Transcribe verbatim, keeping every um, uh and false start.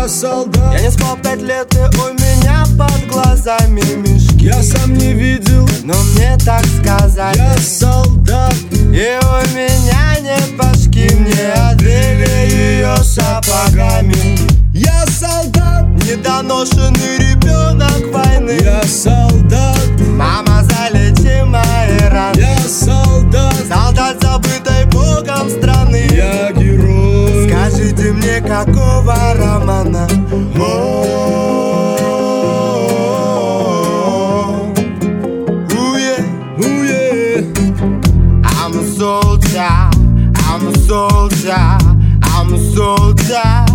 Я солдат. Я не спал пять лет, и у меня под глазами мешки. Я сам не видел, но мне так сказали. Я солдат. И у меня нет башки, мне одели ее сапогами. Я солдат. Недоношенный ребенок войны. Я солдат. Мама, залечи мои раны. Я солдат. Солдат, забытой Богом страны. Я герой. Скажите мне, какого романа? I'm a soldier, I'm a soldier, I'm a soldier.